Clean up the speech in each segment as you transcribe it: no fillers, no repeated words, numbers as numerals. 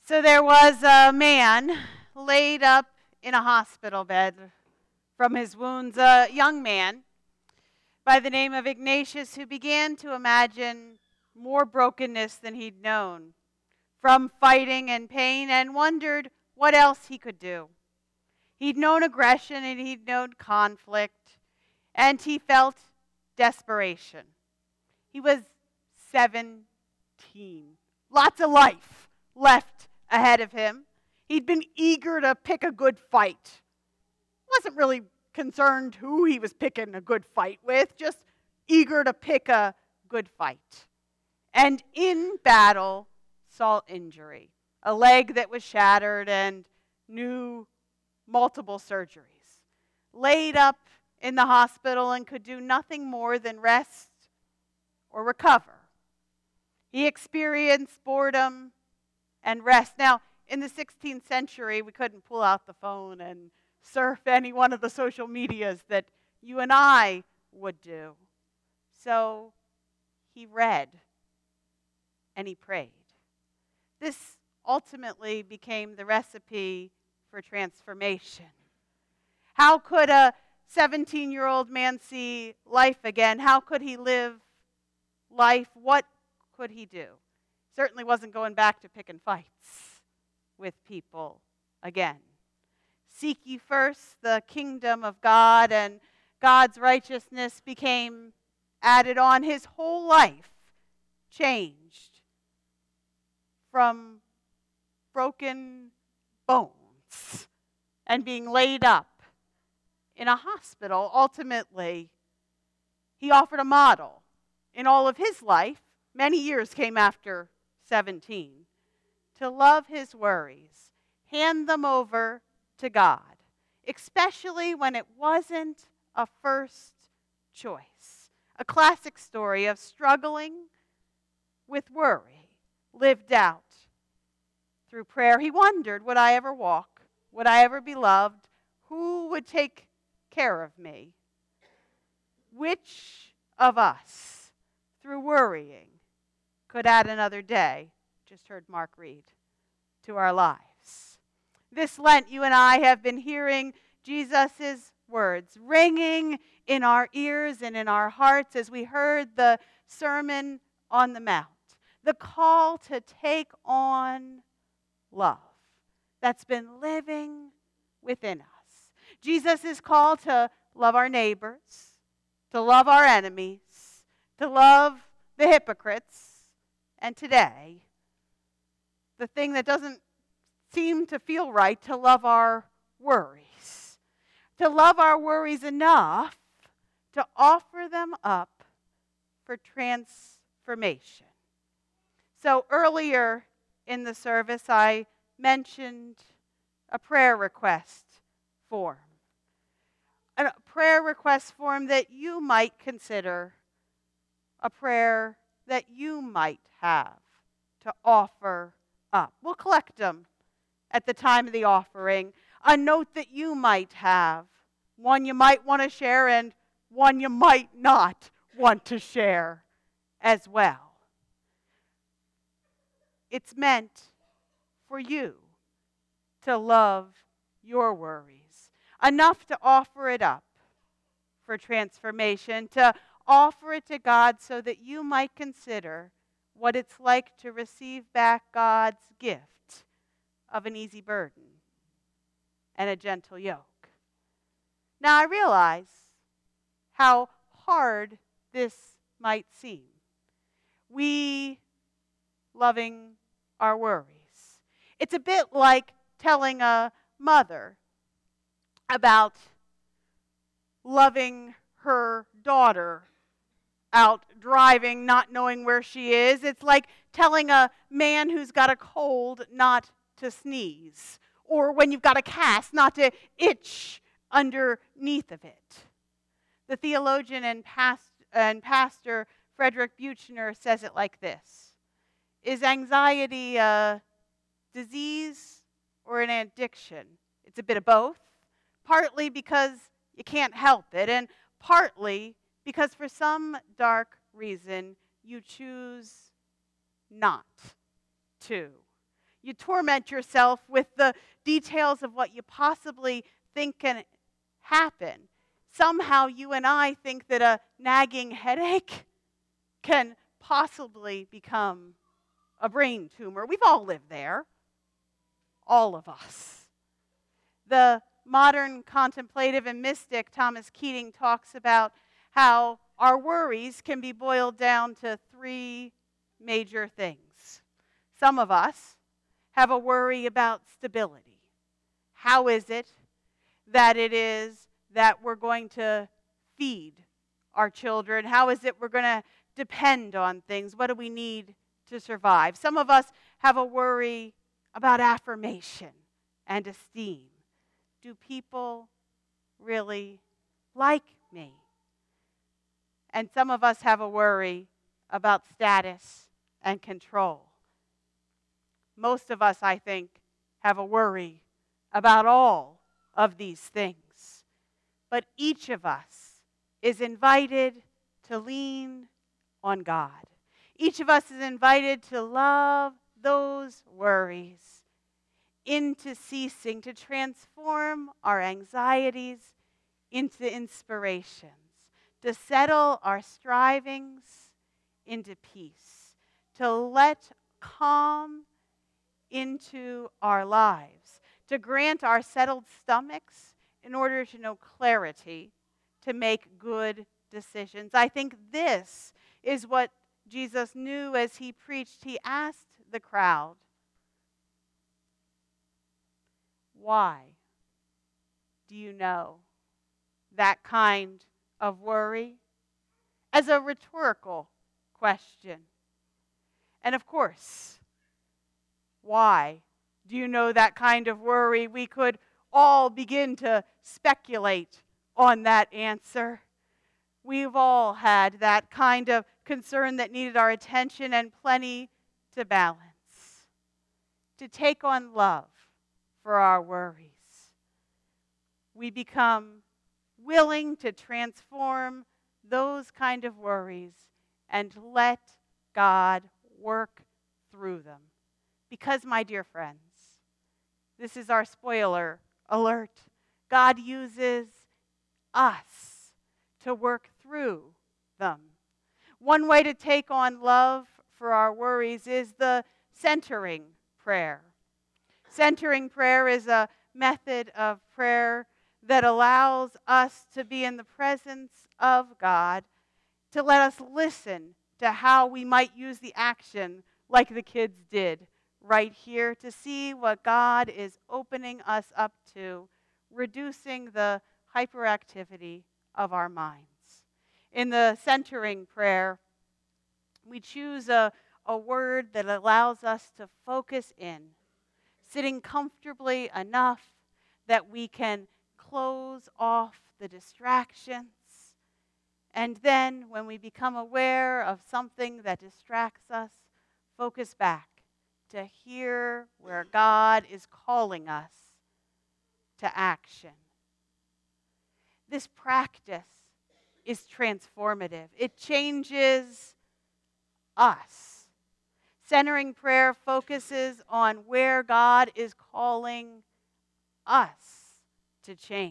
So there was a man laid up in a hospital bed from his wounds, a young man by the name of Ignatius, who began to imagine more brokenness than he'd known from fighting and pain, and wondered what else he could do. He'd known aggression and he'd known conflict, and he felt desperation. He was 17. Lots of life left ahead of him. He'd been eager to pick a good fight. Wasn't really concerned who he was picking a good fight with, just eager to pick a good fight. And in battle, saw injury, a leg that was shattered and knew multiple surgeries. Laid up in the hospital and could do nothing more than rest or recover. He experienced boredom and rest. Now, in the 16th century, we couldn't pull out the phone and surf any one of the social medias that you and I would do. So he read and he prayed. This ultimately became the recipe for transformation. How could a 17-year-old man see life again? How could he live life? What could he do? Certainly wasn't going back to picking fights with people again. Seek ye first the kingdom of God, and God's righteousness became added on. His whole life changed from broken bones and being laid up in a hospital. Ultimately, he offered a model in all of his life. Many years came after 17, to love his worries, hand them over to God, especially when it wasn't a first choice. A classic story of struggling with worry, lived out through prayer. He wondered, would I ever walk? Would I ever be loved? Who would take care of me? Which of us, through worrying, could add another day, just heard Mark read, to our lives? This Lent, you and I have been hearing Jesus' words ringing in our ears and in our hearts as we heard the Sermon on the Mount. The call to take on love that's been living within us. Jesus' call to love our neighbors, to love our enemies, to love the hypocrites, and today, the thing that doesn't seem to feel right, to love our worries. To love our worries enough to offer them up for transformation. So earlier in the service, I mentioned a prayer request form. A prayer request form that you might consider a prayer that you might have to offer up. We'll collect them at the time of the offering. A note that you might have, one you might want to share and one you might not want to share as well. It's meant for you to love your worries enough to offer it up for transformation, to offer it to God so that you might consider what it's like to receive back God's gift of an easy burden and a gentle yoke. Now I realize how hard this might seem. We loving our worries. It's a bit like telling a mother about loving her daughter out driving, not knowing where she is. It's like telling a man who's got a cold not to sneeze, or when you've got a cast, not to itch underneath of it. The theologian and pastor Frederick Buechner says it like this: is anxiety a disease or an addiction? It's a bit of both, partly because you can't help it, and partly because for some dark reason you choose not to. You torment yourself with the details of what you possibly think can happen. Somehow you and I think that a nagging headache can possibly become a brain tumor. We've all lived there. All of us. The modern contemplative and mystic Thomas Keating talks about how our worries can be boiled down to three major things. Some of us have a worry about stability. How is it that we're going to feed our children? How is it we're going to depend on things? What do we need to survive? Some of us have a worry about affirmation and esteem. Do people really like me? And some of us have a worry about status and control. Most of us, I think, have a worry about all of these things. But each of us is invited to lean on God. Each of us is invited to love those worries into ceasing, to transform our anxieties into inspirations, to settle our strivings into peace, to let calm into our lives, to grant our settled stomachs in order to know clarity, to make good decisions. I think this is what Jesus knew as he preached. He asked the crowd, why do you know that kind of worry? As a rhetorical question. And of course, why do you know that kind of worry? We could all begin to speculate on that answer. We've all had that kind of concern that needed our attention and plenty to balance. To take on love for our worries. We become willing to transform those kind of worries and let God work through them. Because, my dear friends, this is our spoiler alert. God uses us to work through them. One way to take on love for our worries is the centering prayer. Centering prayer is a method of prayer that allows us to be in the presence of God, to let us listen to how we might use the action like the kids did right here, to see what God is opening us up to, reducing the hyperactivity of our minds. In the centering prayer, we choose a word that allows us to focus in, sitting comfortably enough that we can close off the distractions. And then when we become aware of something that distracts us, focus back to hear where God is calling us to action. This practice is transformative. It changes us. Centering prayer focuses on where God is calling us to change,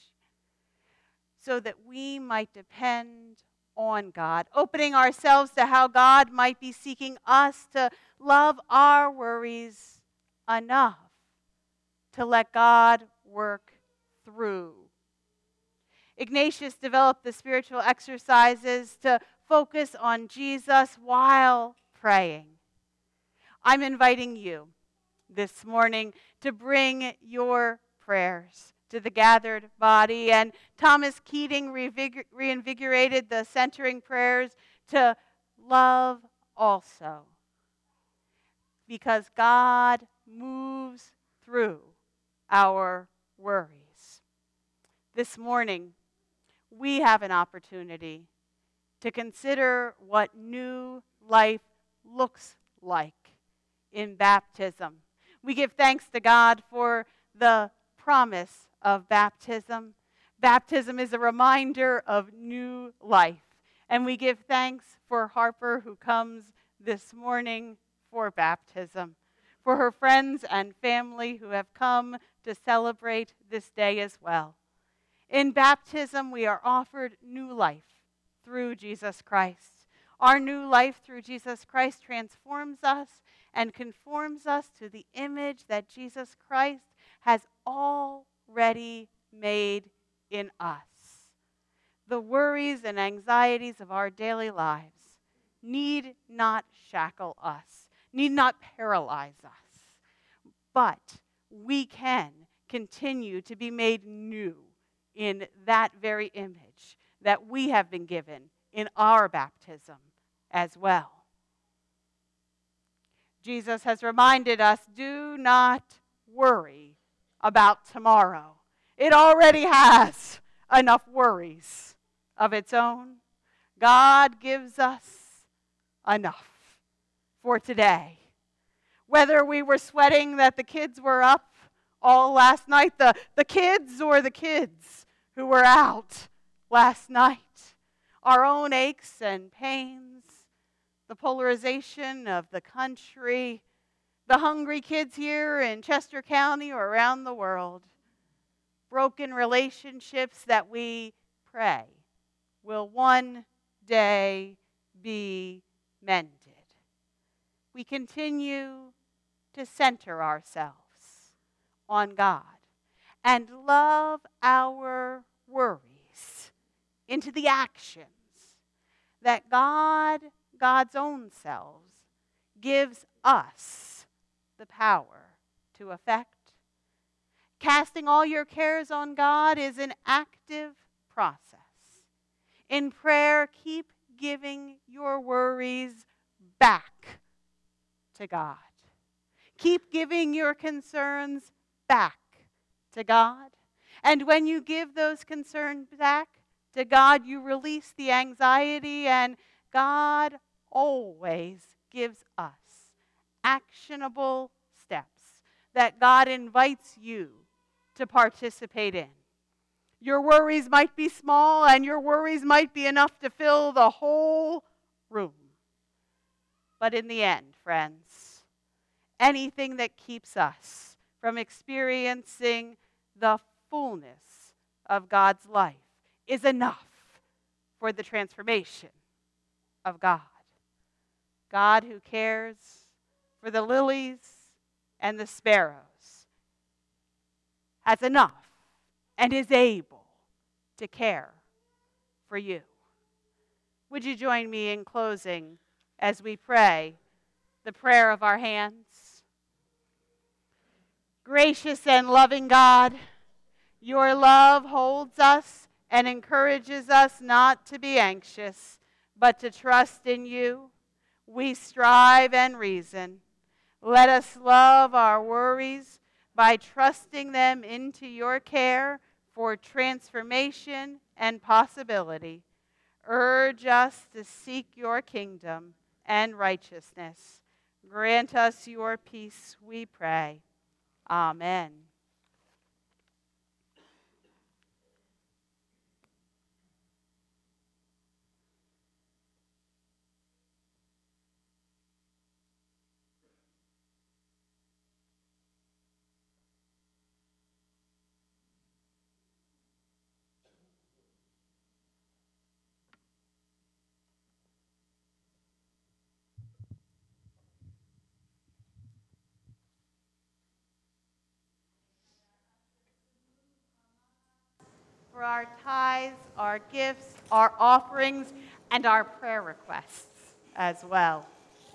so that we might depend on God, opening ourselves to how God might be seeking us to love our worries enough to let God work through. Ignatius developed the spiritual exercises to focus on Jesus while praying. I'm inviting you this morning to bring your prayers to the gathered body. And Thomas Keating reinvigorated the centering prayers to love also. Because God moves through our worries. This morning, we have an opportunity to consider what new life looks like in baptism. We give thanks to God for the promise of baptism. Baptism is a reminder of new life. And we give thanks for Harper, who comes this morning for baptism, for her friends and family who have come to celebrate this day as well. In baptism, we are offered new life through Jesus Christ. Our new life through Jesus Christ transforms us and conforms us to the image that Jesus Christ has already made in us. The worries and anxieties of our daily lives need not shackle us, need not paralyze us, but we can continue to be made new in that very image that we have been given in our baptism as well. Jesus has reminded us, do not worry about tomorrow. It already has enough worries of its own. God gives us enough for today. Whether we were sweating that the kids were up all last night, the kids or the kids who were out last night, our own aches and pains, the polarization of the country, the hungry kids here in Chester County or around the world, broken relationships that we pray will one day be mended. We continue to center ourselves on God and love our worries into the actions that God's own selves, gives us the power to effect. Casting all your cares on God is an active process. In prayer, keep giving your worries back to God. Keep giving your concerns back to God. And when you give those concerns back to God, you release the anxiety, and God always gives us actionable steps that God invites you to participate in. Your worries might be small, and your worries might be enough to fill the whole room. But in the end, friends, anything that keeps us from experiencing the fullness of God's life is enough for the transformation of God. God who cares for the lilies and the sparrows has enough and is able to care for you. Would you join me in closing as we pray the prayer of our hands? Gracious and loving God, your love holds us and encourages us not to be anxious, but to trust in you. We strive and reason. Let us love our worries by trusting them into your care for transformation and possibility. Urge us to seek your kingdom and righteousness. Grant us your peace, we pray. Amen. For our tithes, our gifts, our offerings, and our prayer requests as well.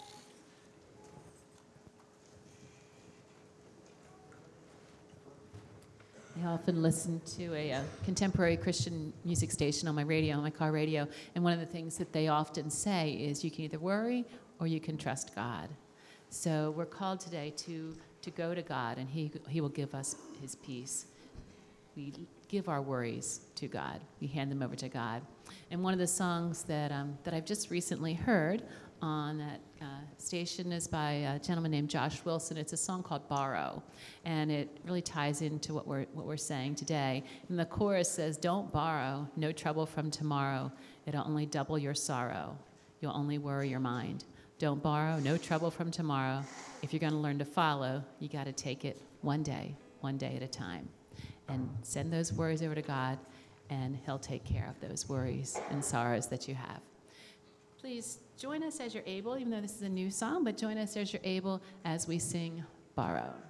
I often listen to a contemporary Christian music station on my radio, on my car radio, and one of the things that they often say is you can either worry or you can trust God. So we're called today to go to God, and He will give us His peace. We give our worries to God. We hand them over to God. And one of the songs that I've just recently heard on that station is by a gentleman named Josh Wilson. It's a song called Borrow, and it really ties into what we're saying today. And the chorus says, "Don't borrow, no trouble from tomorrow. It'll only double your sorrow. You'll only worry your mind. Don't borrow, no trouble from tomorrow. If you're going to learn to follow, you got to take it one day at a time. And send those worries over to God, and he'll take care of those worries and sorrows that you have. Please join us as you're able, even though this is a new song, but join us as you're able as we sing Borrow.